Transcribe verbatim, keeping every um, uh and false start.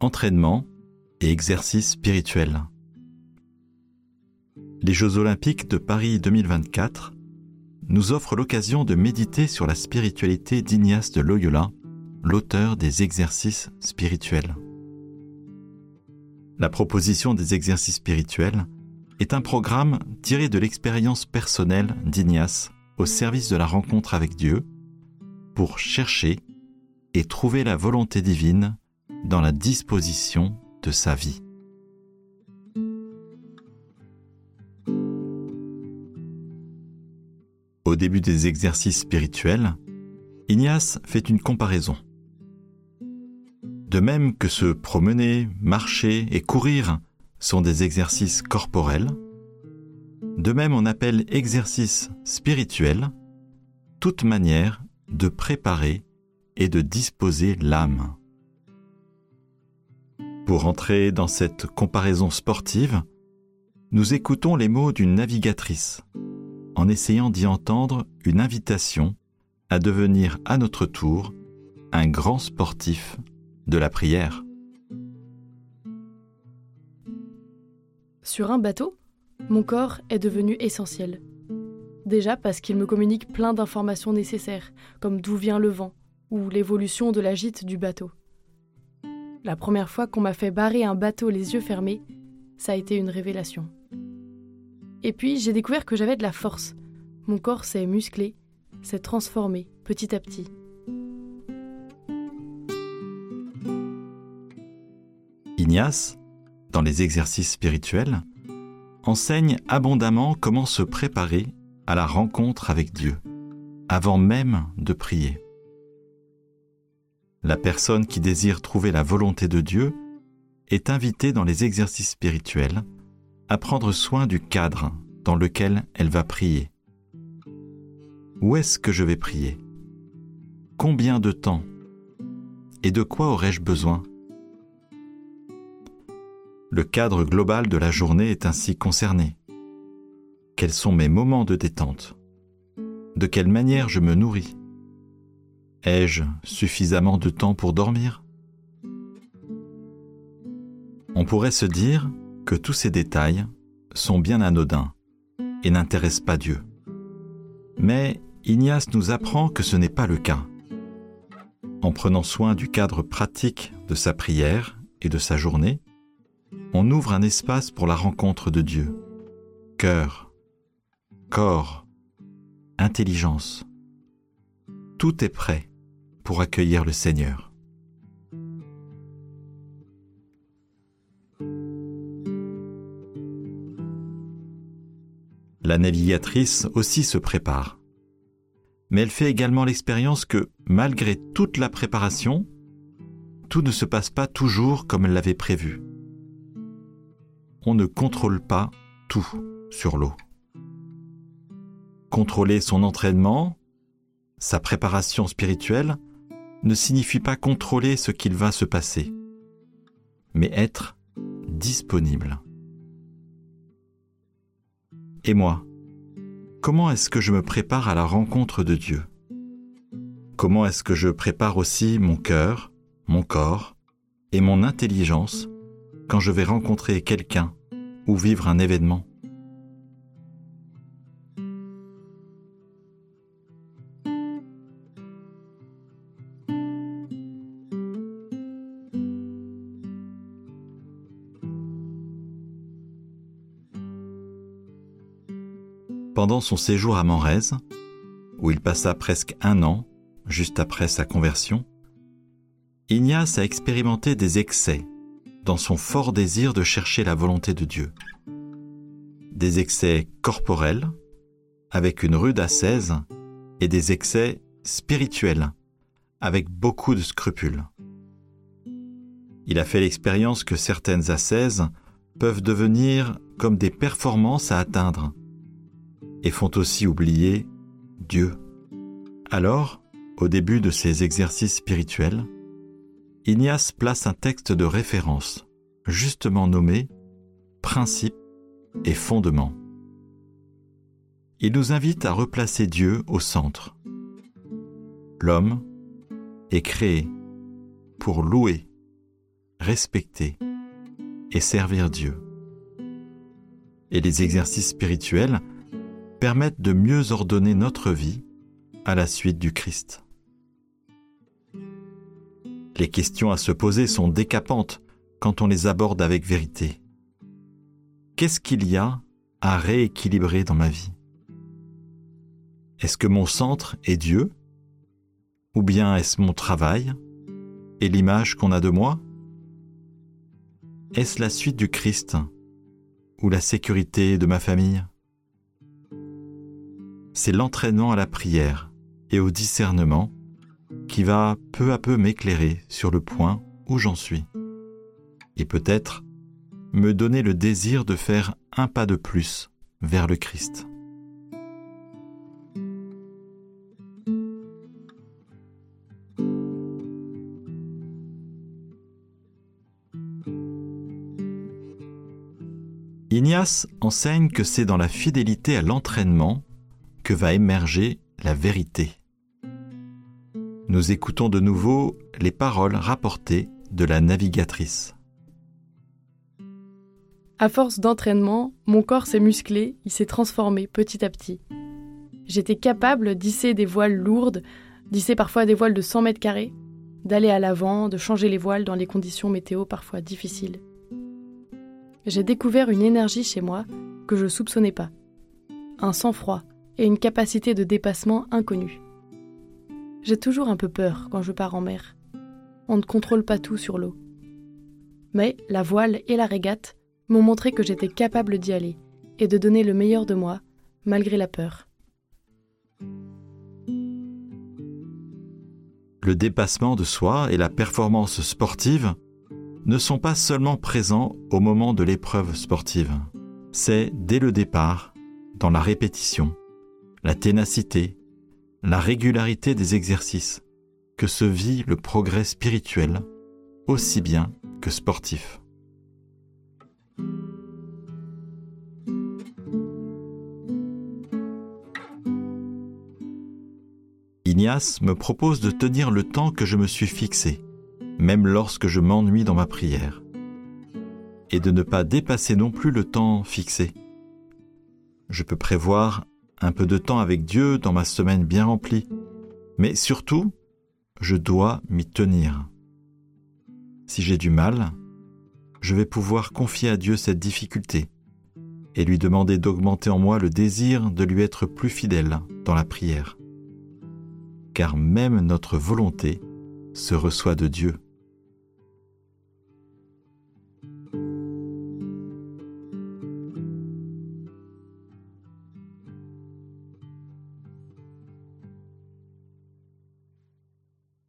entraînement et exercice spirituel. Les Jeux Olympiques de Paris deux mille vingt-quatre nous offrent l'occasion de méditer sur la spiritualité d'Ignace de Loyola, l'auteur des exercices spirituels. La proposition des exercices spirituels est un programme tiré de l'expérience personnelle d'Ignace au service de la rencontre avec Dieu pour chercher et trouver la volonté divine dans la disposition de sa vie. Au début des exercices spirituels, Ignace fait une comparaison. De même que se promener, marcher et courir sont des exercices corporels, de même on appelle exercice spirituel toute manière de préparer et de disposer l'âme. Pour entrer dans cette comparaison sportive, nous écoutons les mots d'une navigatrice, en essayant d'y entendre une invitation à devenir à notre tour un grand sportif de la prière. Sur un bateau, mon corps est devenu essentiel. Déjà parce qu'il me communique plein d'informations nécessaires, comme d'où vient le vent ou l'évolution de la gîte du bateau. La première fois qu'on m'a fait barrer un bateau les yeux fermés, ça a été une révélation. Et puis, j'ai découvert que j'avais de la force. Mon corps s'est musclé, s'est transformé petit à petit. Ignace, dans les exercices spirituels, enseigne abondamment comment se préparer à la rencontre avec Dieu, avant même de prier. La personne qui désire trouver la volonté de Dieu est invitée dans les exercices spirituels à prendre soin du cadre dans lequel elle va prier. Où est-ce que je vais prier ? Combien de temps ? Et de quoi aurais-je besoin ? Le cadre global de la journée est ainsi concerné. Quels sont mes moments de détente ? De quelle manière je me nourris ? Ai-je suffisamment de temps pour dormir ? On pourrait se dire que tous ces détails sont bien anodins et n'intéressent pas Dieu. Mais Ignace nous apprend que ce n'est pas le cas. En prenant soin du cadre pratique de sa prière et de sa journée, on ouvre un espace pour la rencontre de Dieu. Cœur, corps, intelligence, tout est prêt pour accueillir le Seigneur. La navigatrice aussi se prépare. Mais elle fait également l'expérience que, malgré toute la préparation, tout ne se passe pas toujours comme elle l'avait prévu. On ne contrôle pas tout sur l'eau. Contrôler son entraînement, sa préparation spirituelle, ne signifie pas contrôler ce qu'il va se passer, mais être disponible. Et moi, comment est-ce que je me prépare à la rencontre de Dieu ? Comment est-ce que je prépare aussi mon cœur, mon corps et mon intelligence quand je vais rencontrer quelqu'un ou vivre un événement ? Pendant son séjour à Menrez, où il passa presque un an, juste après sa conversion, Ignace a expérimenté des excès dans son fort désir de chercher la volonté de Dieu. Des excès corporels, avec une rude ascèse, et des excès spirituels, avec beaucoup de scrupules. Il a fait l'expérience que certaines ascèses peuvent devenir comme des performances à atteindre, et font aussi oublier Dieu. Alors, au début de ces exercices spirituels, Ignace place un texte de référence, justement nommé « Principe et fondement ». Il nous invite à replacer Dieu au centre. L'homme est créé pour louer, respecter et servir Dieu. Et les exercices spirituels permettent de mieux ordonner notre vie à la suite du Christ. Les questions à se poser sont décapantes quand on les aborde avec vérité. Qu'est-ce qu'il y a à rééquilibrer dans ma vie ? Est-ce que mon centre est Dieu ? Ou bien est-ce mon travail et l'image qu'on a de moi ? Est-ce la suite du Christ ou la sécurité de ma famille ? C'est l'entraînement à la prière et au discernement qui va peu à peu m'éclairer sur le point où j'en suis et peut-être me donner le désir de faire un pas de plus vers le Christ. Ignace enseigne que c'est dans la fidélité à l'entraînement que va émerger la vérité. Nous écoutons de nouveau les paroles rapportées de la navigatrice. À force d'entraînement, mon corps s'est musclé, il s'est transformé petit à petit. J'étais capable d'hisser des voiles lourdes, d'hisser parfois des voiles de cent mètres carrés, d'aller à l'avant, de changer les voiles dans les conditions météo parfois difficiles. J'ai découvert une énergie chez moi que je ne soupçonnais pas, un sang-froid et une capacité de dépassement inconnue. J'ai toujours un peu peur quand je pars en mer. On ne contrôle pas tout sur l'eau. Mais la voile et la régate m'ont montré que j'étais capable d'y aller et de donner le meilleur de moi, malgré la peur. Le dépassement de soi et la performance sportive ne sont pas seulement présents au moment de l'épreuve sportive. C'est dès le départ, dans la répétition, la ténacité, la régularité des exercices, que se vit le progrès spirituel, aussi bien que sportif. Ignace me propose de tenir le temps que je me suis fixé, même lorsque je m'ennuie dans ma prière, et de ne pas dépasser non plus le temps fixé. Je peux prévoir un peu de temps avec Dieu dans ma semaine bien remplie, mais surtout, je dois m'y tenir. Si j'ai du mal, je vais pouvoir confier à Dieu cette difficulté et lui demander d'augmenter en moi le désir de lui être plus fidèle dans la prière. Car même notre volonté se reçoit de Dieu.